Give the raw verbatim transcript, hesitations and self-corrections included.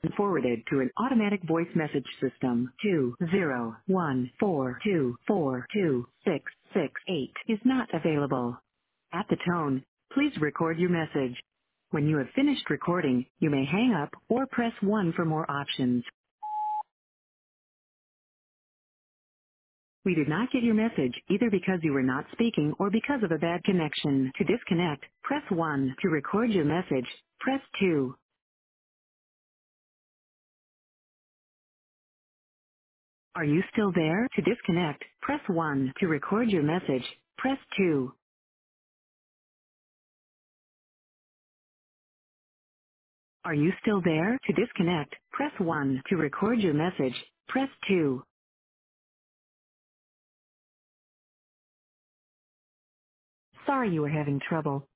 forwarded to an automatic voice message system. Two zero one four two four two six six eight is not available. At the tone, please record your message. When you have finished recording, you may hang up or press one for more options. We did not get your message either because you were not speaking or because of a bad connection. To disconnect, press one. To record your message, press two. Are you still there? To disconnect, press one. To record your message, press two. Are you still there? To disconnect, press one. To record your message, press two. Sorry you were having trouble.